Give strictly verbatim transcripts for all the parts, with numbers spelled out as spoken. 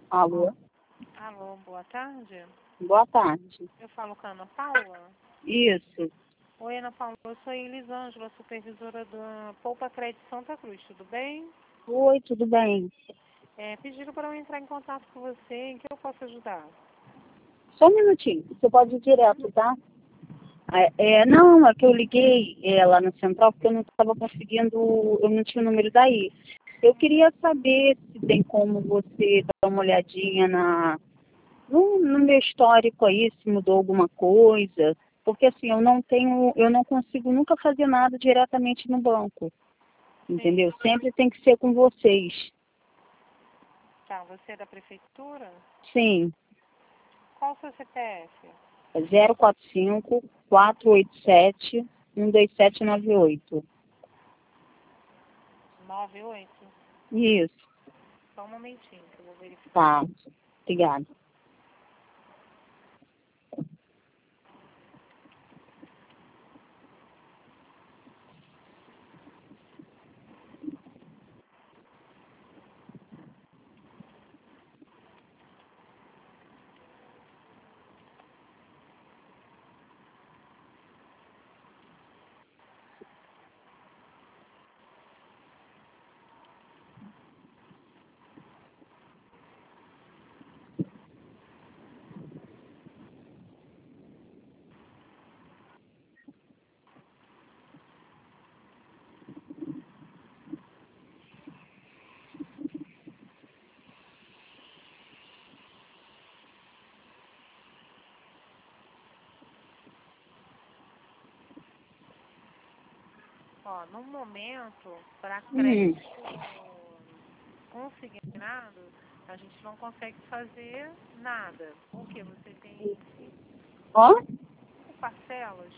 Alô? Alô, boa tarde. Boa tarde. Eu falo com a Ana Paula. Isso. Oi, Ana Paula, eu sou a Elisângela, supervisora da Poupa Crédito Santa Cruz, tudo bem? Oi, tudo bem? É, pediram para eu entrar em contato com você, em que eu posso ajudar? Só um minutinho, você pode ir direto, tá? É, é, não, é que eu liguei é, lá no Central porque eu não estava conseguindo, eu não tinha o número daí. Eu queria saber se tem como você dar uma olhadinha na, no, no meu histórico aí, se mudou alguma coisa. Porque assim, eu não tenho, eu não consigo nunca fazer nada diretamente no banco. Sim. Entendeu? Sempre tem que ser com vocês. Tá, você é da prefeitura? Sim. Qual o seu C P F? É zero quatro cinco, quatro oito sete, um dois sete nove oito. nove oito? Isso. Só um momentinho que eu vou verificar. Tá. Obrigada. Ó, no momento, para Hum. crédito consignado, a gente não consegue fazer nada. Porque você tem Ó? parcelas.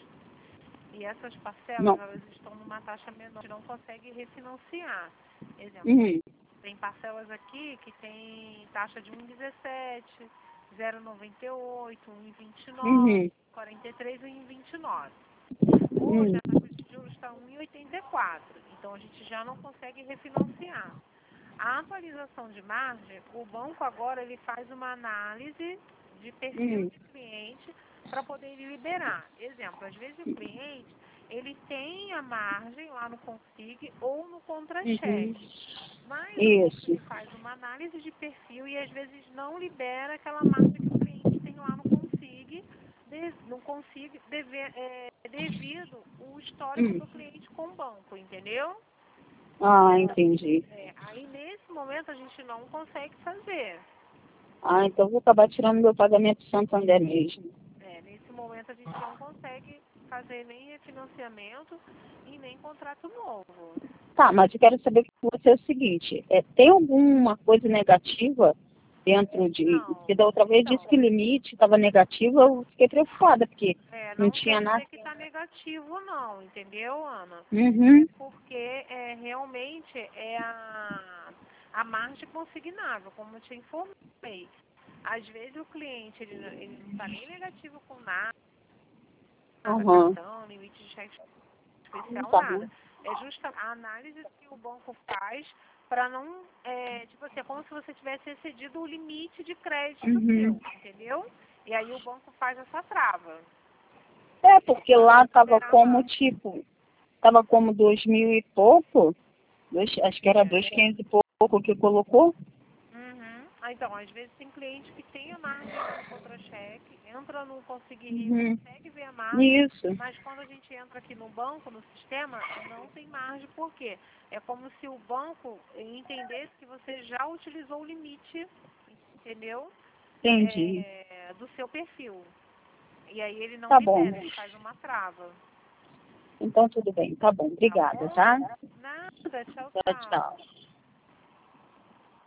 E essas parcelas, Não. elas estão numa taxa menor, a gente não consegue refinanciar. Exemplo, Uhum. tem parcelas aqui que tem taxa de um vírgula dezessete, zero vírgula noventa e oito, um vírgula vinte e nove, Uhum. quarenta e três e um vírgula vinte e nove. Hoje Uhum. a taxa de juros está um vírgula oitenta e quatro, então a gente já não consegue refinanciar. A atualização de margem, o banco agora ele faz uma análise de perfil Uhum. de cliente para poder liberar. Exemplo, às vezes o cliente ele tem a margem lá no Consig ou no Uhum. contra-cheque, mas o banco Isso. ele faz uma análise de perfil e às vezes não libera aquela margem que o cliente tem lá no Consig, de, no Consig deve, é, devido o histórico Hum. do cliente com o banco, entendeu? Ah, entendi. É, aí nesse momento a gente não consegue fazer. Ah, então eu vou acabar tirando meu pagamento Santander mesmo. É, nesse momento a gente não consegue fazer nem refinanciamento e nem contrato novo. Tá, mas eu quero saber com você o seguinte, é, tem alguma coisa negativa dentro de... Não, Porque da outra vez disse então, que o limite estava negativo, eu fiquei preocupada, porque é, não não tinha quer nada. dizer que está negativo não, entendeu, Ana? É Uhum. porque é, realmente é a, a margem consignável, como eu te informei. Às vezes o cliente ele, não- ele não está nem negativo com nada, nada, Uhum. cartão, limite de cheque especial, Tá bom. nada. É justa a análise que o banco faz para não, é, tipo assim, é como se você tivesse excedido o limite de crédito Uhum. seu, entendeu? E aí o banco faz essa trava É, porque para lá não tava liberar como, mais. tipo, tava como dois mil e pouco, dois, acho que era É. dois quinhentos e pouco que colocou. Uhum. Ah, então, às vezes tem cliente que tem a margem lá no contra-cheque, entra no Conseguir Rio, Uhum. consegue ver a margem, Isso. mas quando a gente entra aqui no banco, no sistema, não tem margem, por quê? É como se o banco entendesse que você já utilizou o limite, entendeu? Entendi. É, do seu perfil. E aí ele não Tá bom. libera, ele faz uma trava. Então tudo bem, tá bom. Tá Obrigada, bom? tá? Nada, tchau, Tchau, tchau. tchau.